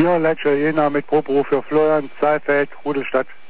Ja, Lecce Jena mit Proberuf für Florian Seifeld, Rudelstadt.